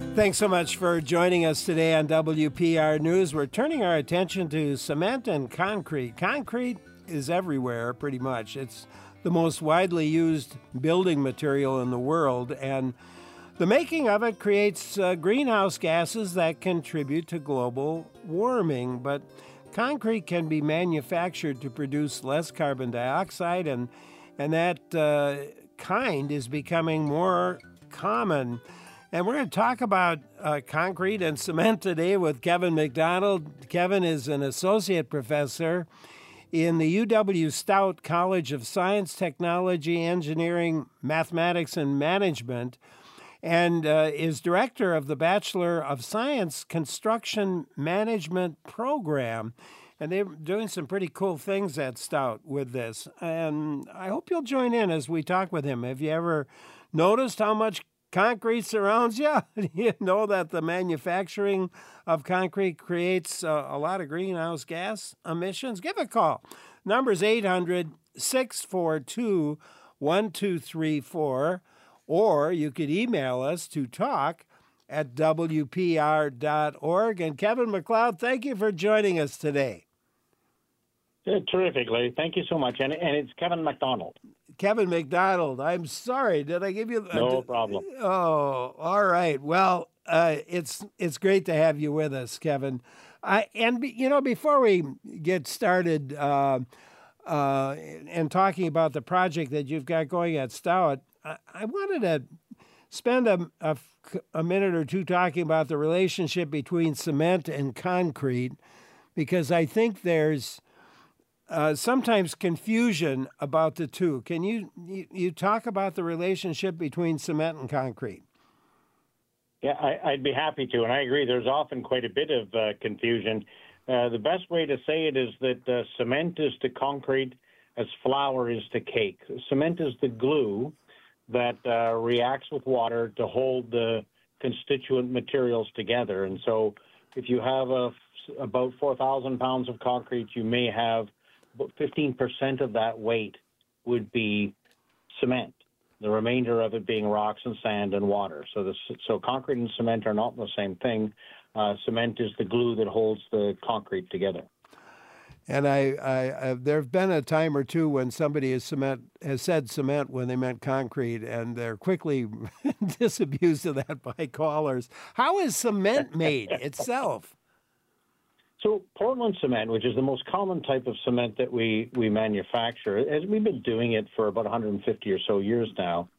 Thanks so much for joining us today on WPR News. We're turning our attention to cement and concrete. Concrete is everywhere, pretty much. It's the most widely used building material in the world, and the making of it creates greenhouse gases that contribute to global warming. But concrete can be manufactured to produce less carbon dioxide, and that kind is becoming more common. And we're going to talk about concrete and cement today with Kevin McDonald. Kevin is an associate professor in the UW Stout College of Science, Technology, Engineering, Mathematics, and Management, and is director of the Bachelor of Science Construction Management program. And they're doing some pretty cool things at Stout with this. And I hope you'll join in as we talk with him. Have you ever noticed how much concrete surrounds you? You know that the manufacturing of concrete creates a lot of greenhouse gas emissions? Give a call. Number's 800-642-1234, or you could email us to talk@wpr.org. And Kevin MacLeod, thank you for joining us today. Terrific, Larry. Thank you so much. And it's Kevin MacDonald. Kevin McDonald. I'm sorry. Did I give you... No problem. Oh, all right. Well, it's great to have you with us, Kevin. Before we get started and talking about the project that you've got going at Stout, I wanted to spend a minute or two talking about the relationship between cement and concrete, because I think there's sometimes confusion about the two. Can you talk about the relationship between cement and concrete? Yeah, I'd be happy to, and I agree. There's often quite a bit of confusion. The best way to say it is that cement is to concrete as flour is to cake. Cement is the glue that reacts with water to hold the constituent materials together. And so if you have about 4,000 pounds of concrete, you may have about 15% of that weight would be cement, the remainder of it being rocks and sand and water. So concrete and cement are not the same thing. Cement is the glue that holds the concrete together. And there have been a time or two when somebody has said cement when they meant concrete, and they're quickly disabused of that by callers. How is cement made itself? So Portland cement, which is the most common type of cement that we manufacture, as we've been doing it for about 150 or so years now,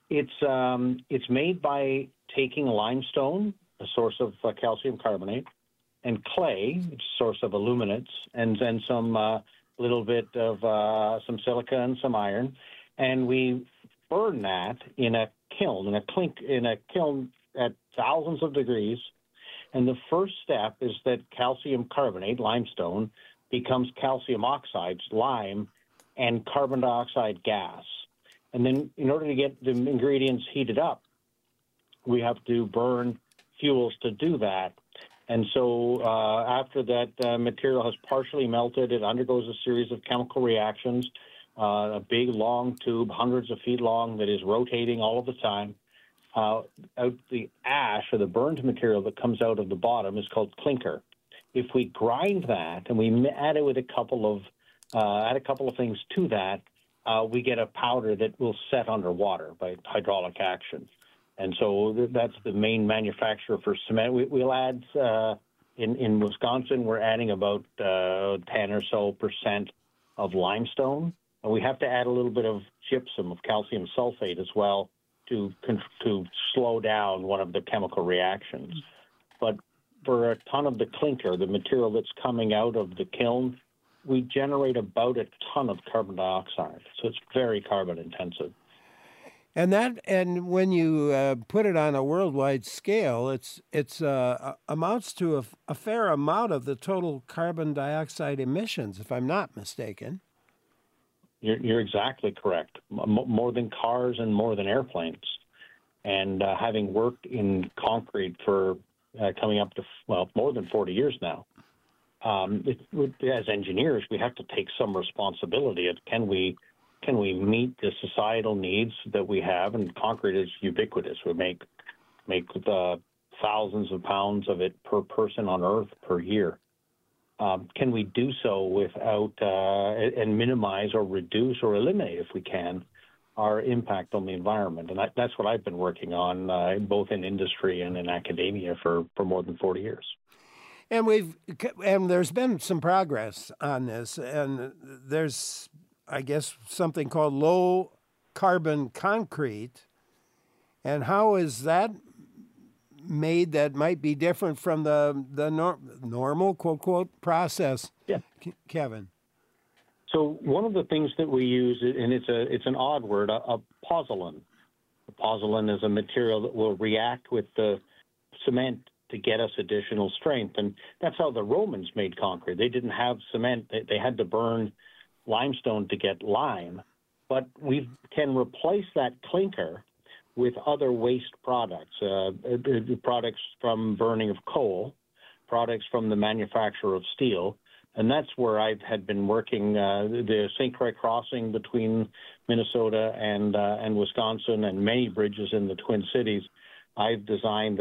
it's made by taking limestone, a source of calcium carbonate, and clay, which is a source of aluminates, and then some little bit of some silica and some iron, and we burn that in a kiln, at thousands of degrees. And the first step is that calcium carbonate, limestone, becomes calcium oxide, lime, and carbon dioxide gas. And then in order to get the ingredients heated up, we have to burn fuels to do that. And so after that material has partially melted, it undergoes a series of chemical reactions, a big, long tube, hundreds of feet long, that is rotating all of the time. Out the ash or the burned material that comes out of the bottom is called clinker. If we grind that and we add it with a couple of things to that, we get a powder that will set underwater by hydraulic action. And so that's the main manufacturer for cement. We'll add in Wisconsin, we're adding about 10 or so percent of limestone, and we have to add a little bit of gypsum, of calcium sulfate as well, to slow down one of the chemical reactions. But for a ton of the clinker, the material that's coming out of the kiln, we generate about a ton of carbon dioxide. So it's very carbon intensive. And when you put it on a worldwide scale, it's amounts to a fair amount of the total carbon dioxide emissions, if I'm not mistaken. You're exactly correct. More than cars and more than airplanes. And having worked in concrete for coming up to, more than 40 years now, as engineers, we have to take some responsibility of can we meet the societal needs that we have? And concrete is ubiquitous. We make thousands of pounds of it per person on Earth per year. Can we do so without and minimize or reduce or eliminate, if we can, our impact on the environment? And that's what I've been working on, both in industry and in academia for more than 40 years. And there's been some progress on this, and there's, I guess, something called low carbon concrete. And how is that made that might be different from the normal, quote, quote, process? Yeah. Kevin. So one of the things that we use, and it's an odd word, a pozzolan. A pozzolan is a material that will react with the cement to get us additional strength. And that's how the Romans made concrete. They didn't have cement. They had to burn limestone to get lime. But we can replace that clinker with other waste products, products from burning of coal, products from the manufacture of steel. And that's where I had been working, the St. Croix crossing between Minnesota and Wisconsin, and many bridges in the Twin Cities. I've designed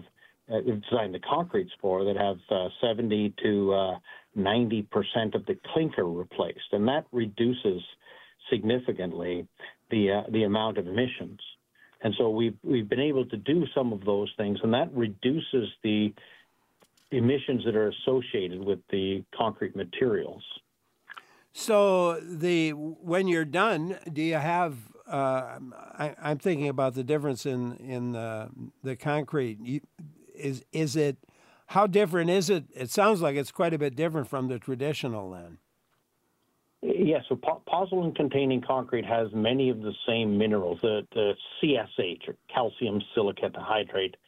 the concretes for that have 70 to 90% of the clinker replaced, and that reduces significantly the amount of emissions. And so we've been able to do some of those things, and that reduces the emissions that are associated with the concrete materials. So when you're done, do you have? I'm thinking about the difference in the concrete. Is it? How different is it? It sounds like it's quite a bit different from the traditional then. Yeah, so pozzolan-containing concrete has many of the same minerals. The CSH, or calcium silicate hydrate,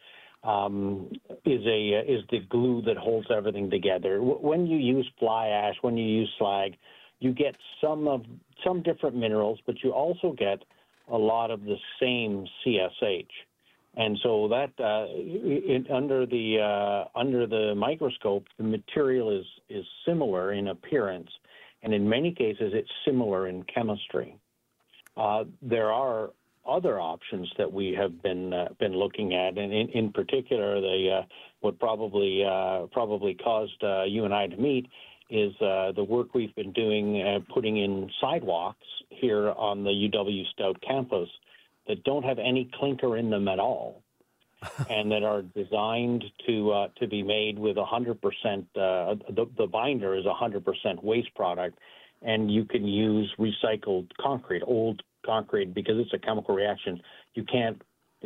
is the glue that holds everything together. When you use fly ash, when you use slag, you get some different minerals, but you also get a lot of the same CSH. And so that under the microscope, the material is similar in appearance, and in many cases, it's similar in chemistry. There are other options that we have been looking at, and in particular, what probably caused you and I to meet is the work we've been doing putting in sidewalks here on the UW Stout campus that don't have any clinker in them at all, and that are designed to be made with 100%. The binder is 100% waste product, and you can use recycled concrete, old concrete, because it's a chemical reaction. You can't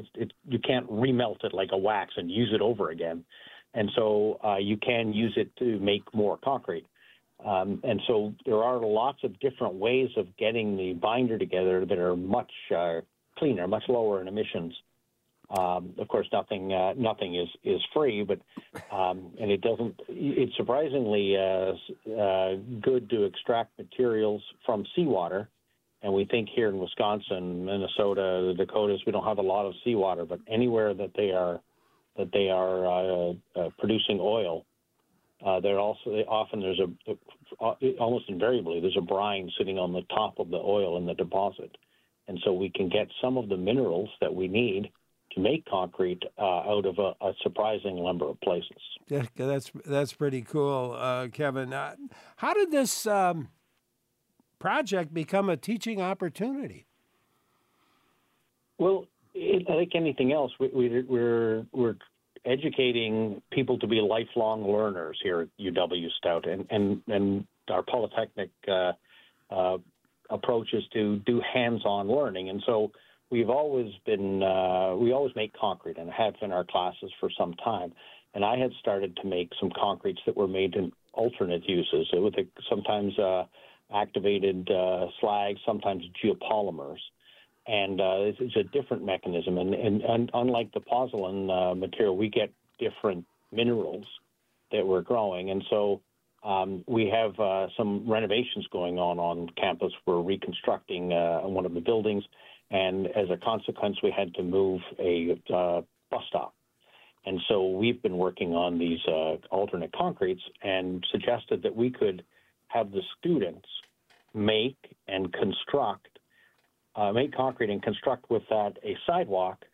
remelt it like a wax and use it over again, and so you can use it to make more concrete. And so there are lots of different ways of getting the binder together that are much cleaner, much lower in emissions. Of course, nothing is free, but and it's surprisingly good to extract materials from seawater. And we think here in Wisconsin, Minnesota, the Dakotas, we don't have a lot of seawater, but anywhere that they are producing oil, almost invariably there's a brine sitting on the top of the oil in the deposit, and so we can get some of the minerals that we need to make concrete out of a surprising number of places. Yeah, that's pretty cool, Kevin. How did this project become a teaching opportunity? Well, like anything else, we're educating people to be lifelong learners here at UW Stout, and our Polytechnic approach is to do hands-on learning. And so we always make concrete, and have in our classes for some time. And I had started to make some concretes that were made in alternate uses, with sometimes activated slag, sometimes geopolymers. And it's a different mechanism. And unlike the pozzolan material, we get different minerals that we're growing. And so we have some renovations going on campus. We're reconstructing one of the buildings. And as a consequence, we had to move a bus stop. And so we've been working on these alternate concretes and suggested that we could have the students make concrete and construct with that a sidewalk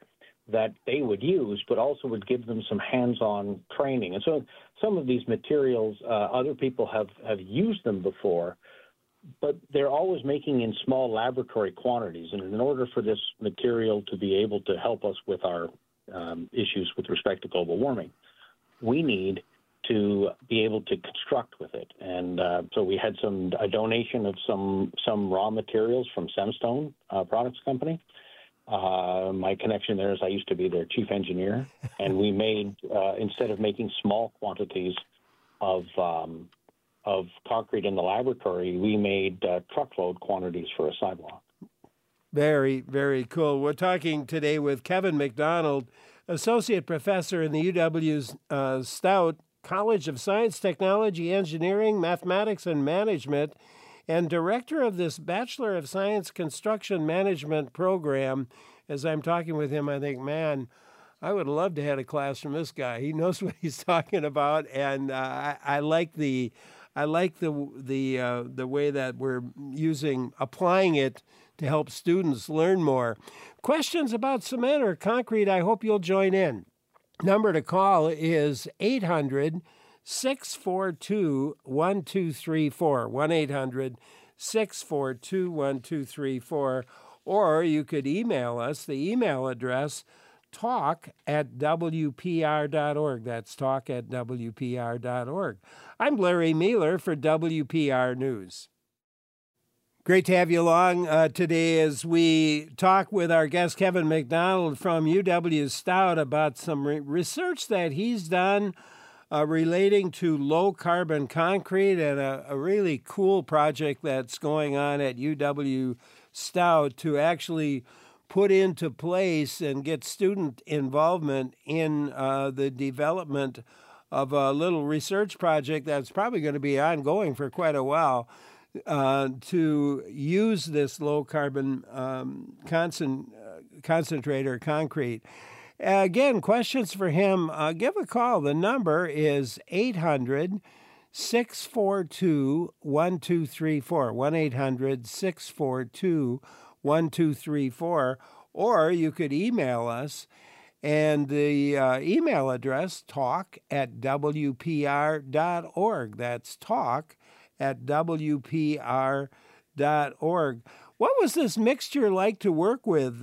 that they would use, but also would give them some hands-on training. And so some of these materials, other people have used them before, but they're always making in small laboratory quantities. And in order for this material to be able to help us with our issues with respect to global warming, we need to be able to construct with it. And so we had a donation of some raw materials from Semstone Products Company. My connection there is I used to be their chief engineer, and we made, instead of making small quantities of concrete in the laboratory, we made truckload quantities for a sidewalk. Very, very cool. We're talking today with Kevin McDonald, Associate Professor in the UW's Stout College of Science, Technology, Engineering, Mathematics, and Management, and Director of this Bachelor of Science Construction Management program. As I'm talking with him, I think, man, I would love to have a class from this guy. He knows what he's talking about, and I like the way that we're applying it to help students learn more. Questions about cement or concrete, I hope you'll join in. Number to call is 800-642-1234, 1-800-642-1234, or you could email us. The email address, talk@wpr.org. That's talk@wpr.org. I'm Larry Mueller for WPR News. Great to have you along today as we talk with our guest, Kevin McDonald from UW Stout, about some research that he's done relating to low-carbon concrete, and a really cool project that's going on at UW Stout to actually put into place and get student involvement in the development of a little research project that's probably going to be ongoing for quite a while, to use this low-carbon concentrator concrete. Again, questions for him, give a call. The number is 800-642-1234, 1-800-642-1234, or you could email us, and the email address, talk@wpr.org. That's talk@wpr.org. What was this mixture like to work with,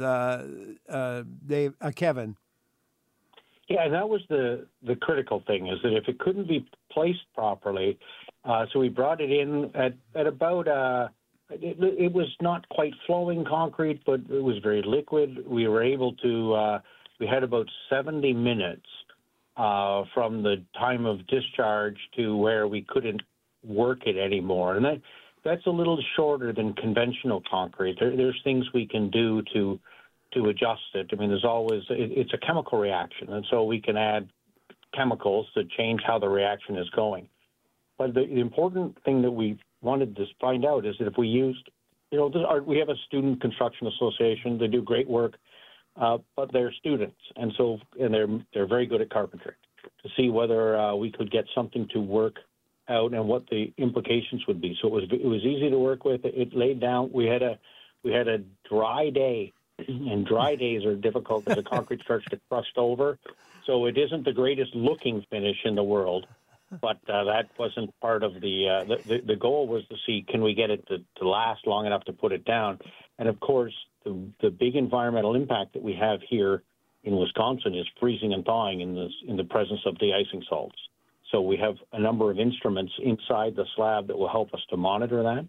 Kevin? Yeah, that was the critical thing, is that if it couldn't be placed properly, so we brought it in at about, it was not quite flowing concrete, but it was very liquid. We were able to, we had about 70 minutes from the time of discharge to where we couldn't work it anymore. And that's a little shorter than conventional concrete. There's things we can do to adjust it. I mean, it's a chemical reaction, and so we can add chemicals to change how the reaction is going. But the important thing that we wanted to find out is that if we used, we have a student construction association. They do great work, but they're students, and they're very good at carpentry. To see whether we could get something to work out and what the implications would be. So it was easy to work with. It laid down. We had a dry day, and dry days are difficult because the concrete starts to crust over. So it isn't the greatest looking finish in the world, but that wasn't part of the goal. Was to see, can we get it to last long enough to put it down? And of course, the big environmental impact that we have here in Wisconsin is freezing and thawing in the presence of de-icing salts. So we have a number of instruments inside the slab that will help us to monitor that.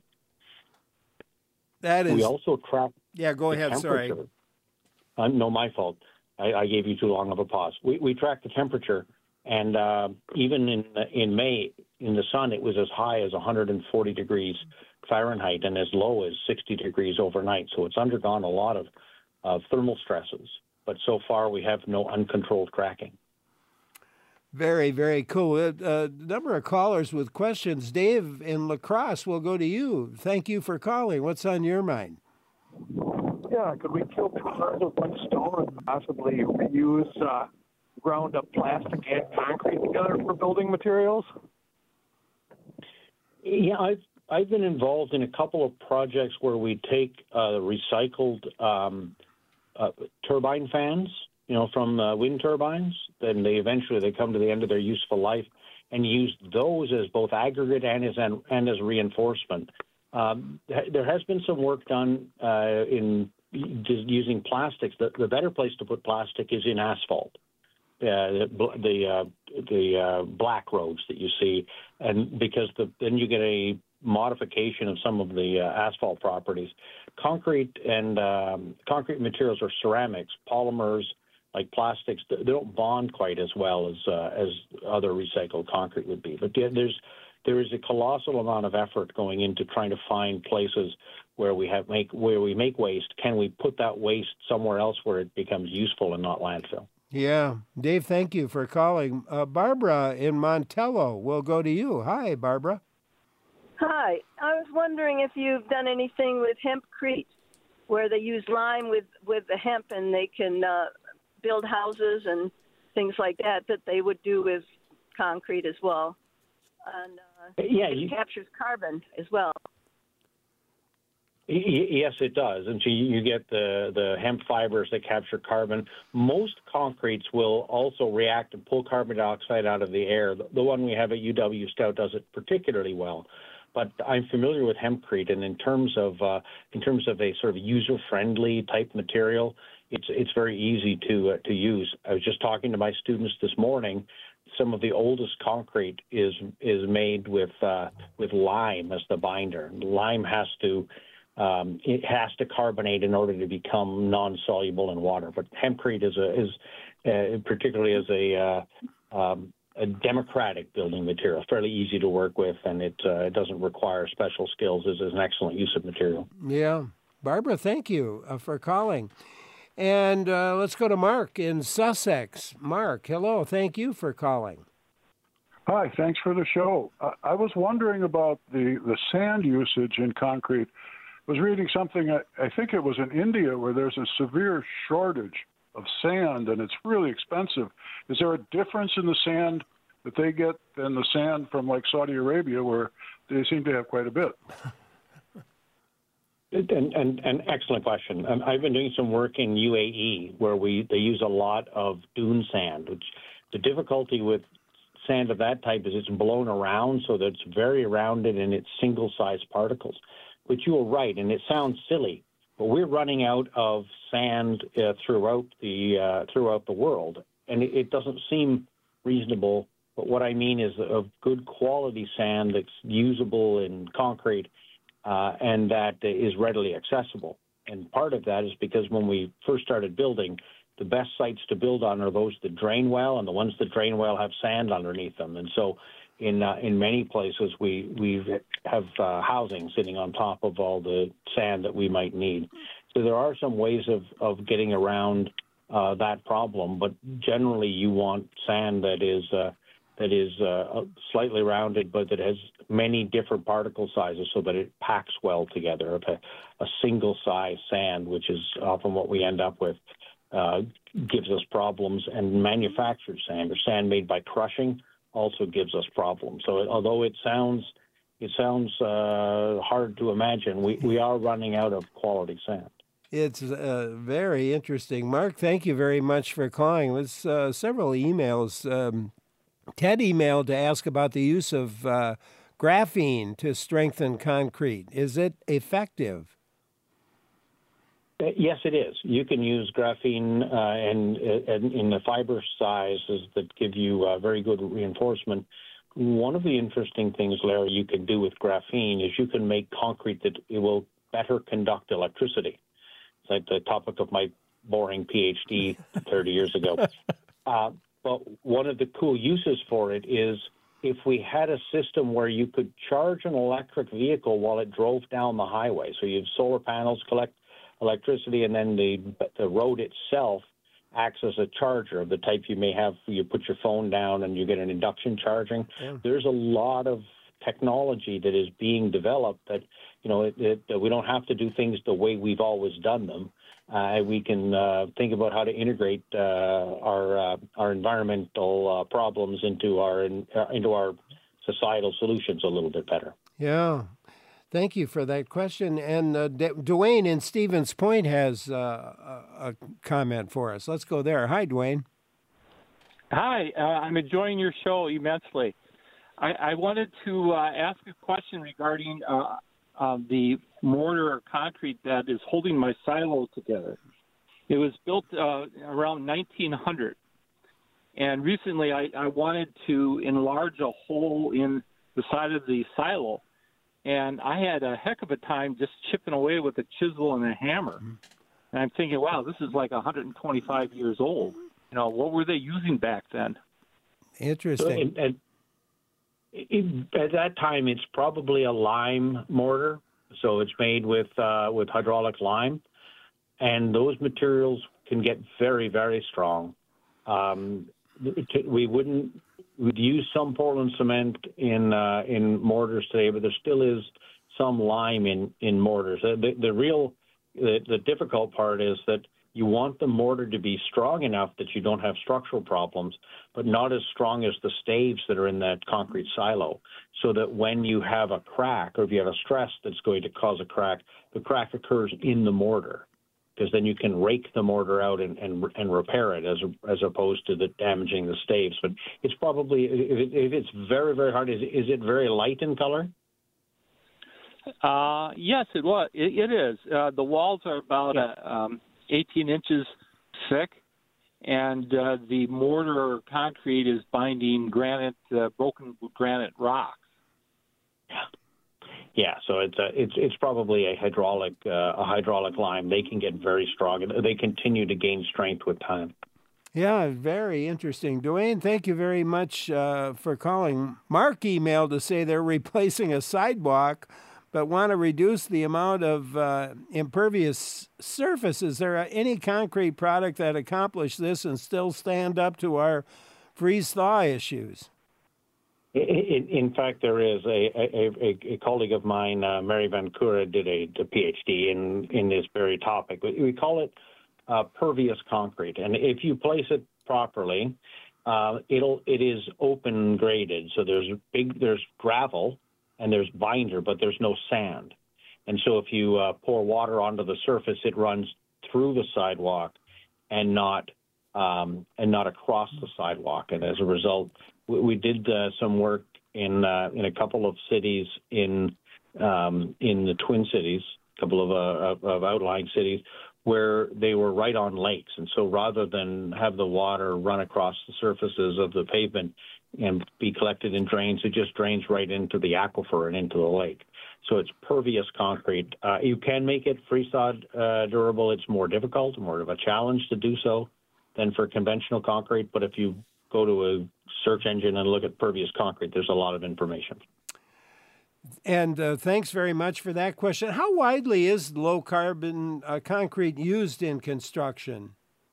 That is. We also track. Yeah, go ahead. Sorry. No, my fault. I gave you too long of a pause. We track the temperature, and even in May, in the sun, it was as high as 140 degrees Fahrenheit and as low as 60 degrees overnight. So it's undergone a lot of thermal stresses. But so far, we have no uncontrolled cracking. Very, very cool. A number of callers with questions. Dave in La Crosse, we'll go to you. Thank you for calling. What's on your mind? Yeah, could we kill two birds with one stone and possibly reuse ground up plastic and concrete together for building materials? Yeah, I've been involved in a couple of projects where we take recycled turbine fans from wind turbines. Then they come to the end of their useful life, and use those as both aggregate and as reinforcement. There has been some work done in just using plastics. The better place to put plastic is in asphalt. The black roads that you see, and because then you get a modification of some of the asphalt properties. Concrete materials or ceramics, polymers like plastics, they don't bond quite as well as other recycled concrete would be. But there is a colossal amount of effort going into trying to find places where we make waste. Can we put that waste somewhere else where it becomes useful and not landfill? Yeah. Dave, thank you for calling. Barbara in Montello, we'll go to you. Hi, Barbara. Hi. I was wondering if you've done anything with hempcrete, where they use lime with the hemp and they can build houses and things like that they would do with concrete as well. And it captures carbon as well. Yes, it does. And so you get the hemp fibers that capture carbon. Most concretes will also react and pull carbon dioxide out of the air. The one we have at UW Stout does it particularly well. But I'm familiar with hempcrete, and in terms of a sort of user-friendly type material, it's very easy to use. I was just talking to my students this morning. Some of the oldest concrete is made with lime as the binder. Lime has to carbonate in order to become non-soluble in water. But hempcrete is particularly as a democratic building material, fairly easy to work with, and it doesn't require special skills. It is an excellent use of material. Yeah. Barbara, thank you for calling. And let's go to Mark in Sussex. Mark, hello. Thank you for calling. Hi, thanks for the show. I was wondering about the sand usage in concrete. I was reading something, I think it was in India, where there's a severe shortage of sand, and it's really expensive. Is there a difference in the sand that they get than the sand from like Saudi Arabia, where they seem to have quite a bit? An excellent question. I've been doing some work in UAE where they use a lot of dune sand, which the difficulty with sand of that type is it's blown around so that it's very rounded and it's single-sized particles. But you are right, and it sounds silly, but we're running out of sand throughout the world, and it doesn't seem reasonable. But what I mean is of good quality sand that's usable in concrete and that is readily accessible. And part of that is because when we first started building, the best sites to build on are those that drain well, and the ones that drain well have sand underneath them. And so in many places we have housing sitting on top of all the sand that we might need. So there are some ways of getting around that problem, but generally you want sand that is slightly rounded, but that has many different particle sizes so that it packs well together. A single size sand, which is often what we end up with, gives us problems. And manufactured sand, or sand made by crushing, also gives us problems. So although it sounds hard to imagine, we are running out of quality sand. It's very interesting. Mark, thank you very much for calling. There's several emails. Ted emailed to ask about the use of graphene to strengthen concrete. Is it effective? Yes, it is. You can use graphene and in the fiber sizes that give you very good reinforcement. One of the interesting things, Larry, you can do with graphene is you can make concrete that it will better conduct electricity. It's like the topic of my boring PhD 30 years ago. But one of the cool uses for it is if we had a system where you could charge an electric vehicle while it drove down the highway. So you have solar panels collect electricity, and then the road itself acts as a charger of the type you may have. You put your phone down and you get an induction charging. Yeah. There's a lot of technology that is being developed that, that we don't have to do things the way we've always done them. We can think about how to integrate our environmental problems into our societal solutions a little bit better. Yeah. Thank you for that question. And Dwayne in Stevens Point has a comment for us. Let's go there. Hi, Dwayne. Hi, I'm enjoying your show immensely. I wanted to ask a question regarding the mortar or concrete that is holding my silo together. It was built around 1900. And recently I wanted to enlarge a hole in the side of the silo. And I had a heck of a time just chipping away with a chisel and a hammer. And I'm thinking, wow, this is like 125 years old. You know, what were they using back then? Interesting. So, at that time, it's probably a lime mortar. So it's made with hydraulic lime. And those materials can get very, very strong. We'd use some Portland cement in mortars today, but there still is some lime in mortars. The difficult part is that you want the mortar to be strong enough that you don't have structural problems, but not as strong as the staves that are in that concrete silo, so that when you have a crack or if you have a stress that's going to cause a crack, the crack occurs in the mortar, because then you can rake the mortar out and repair it as opposed to damaging the staves. But it's probably, if it's very, very hard, is it very light in color? Yes, it was. It is. The walls are about 18 inches thick, and the mortar or concrete is binding broken granite rocks. Yeah, so it's probably a hydraulic lime. They can get very strong, and they continue to gain strength with time. Yeah, very interesting. Dwayne, thank you very much for calling. Mark emailed to say they're replacing a sidewalk, but want to reduce the amount of impervious surface. Is there any concrete product that accomplishes this and still stand up to our freeze-thaw issues? In fact, there is a colleague of mine, Mary Van Cura, did a PhD in this very topic. We call it pervious concrete, and if you place it properly, it is open graded. So there's gravel and there's binder, but there's no sand. And so if you pour water onto the surface, it runs through the sidewalk and not across the sidewalk. And as a result, we did some work in a couple of cities in the Twin Cities, a couple of outlying cities, where they were right on lakes. And so rather than have the water run across the surfaces of the pavement and be collected in drains, it just drains right into the aquifer and into the lake. So it's pervious concrete. You can make it freeze-thawed durable. It's more difficult, more of a challenge to do so than for conventional concrete. But if you go to a search engine and look at pervious concrete, there's a lot of information. And thanks very much for that question. How widely is low-carbon concrete used in construction?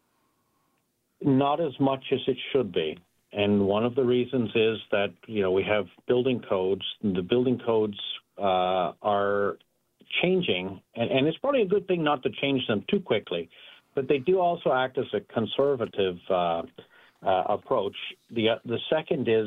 Not as much as it should be. And one of the reasons is that, we have building codes, and the building codes are changing. And it's probably a good thing not to change them too quickly, but they do also act as a conservative approach. The second is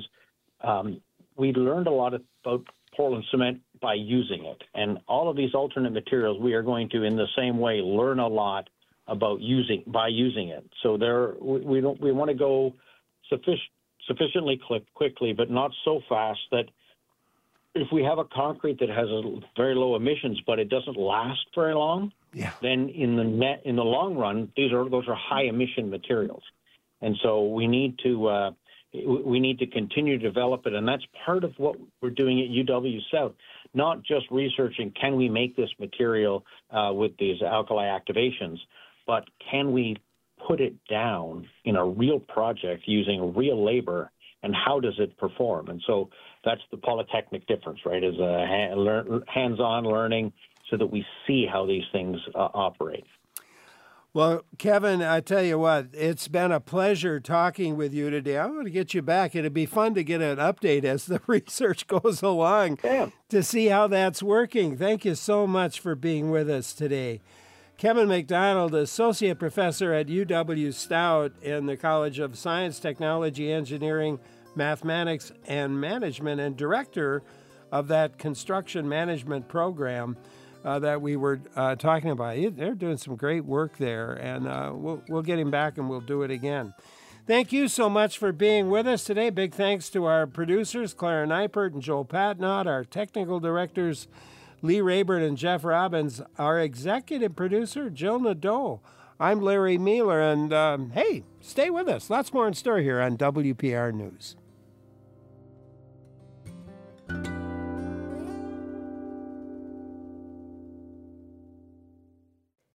we learned a lot about Portland cement by using it, and all of these alternate materials we are going to, in the same way, learn a lot about by using it. So we want to go sufficiently quickly, but not so fast that if we have a concrete that has a very low emissions, but it doesn't last very long, then in the long run, those are high emission materials. And so we need to continue to develop it, and that's part of what we're doing at UW South. Not just researching, can we make this material with these alkali activations, but can we put it down in a real project using real labor, and how does it perform? And so that's the Polytechnic difference, right? Is hands-on learning so that we see how these things operate. Well, Kevin, I tell you what, it's been a pleasure talking with you today. I want to get you back. It'd be fun to get an update as the research goes along to see how that's working. Thank you so much for being with us today. Kevin McDonald, Associate Professor at UW Stout in the College of Science, Technology, Engineering, Mathematics, and Management, and Director of that construction management program that we were talking about. They're doing some great work there, and we'll get him back and we'll do it again. Thank you so much for being with us today. Big thanks to our producers, Clara Neipert and Joel Patnott, our technical directors, Lee Rayburn and Jeff Robbins, our executive producer, Jill Nadeau. I'm Larry Mueller, and hey, stay with us. Lots more in store here on WPR News.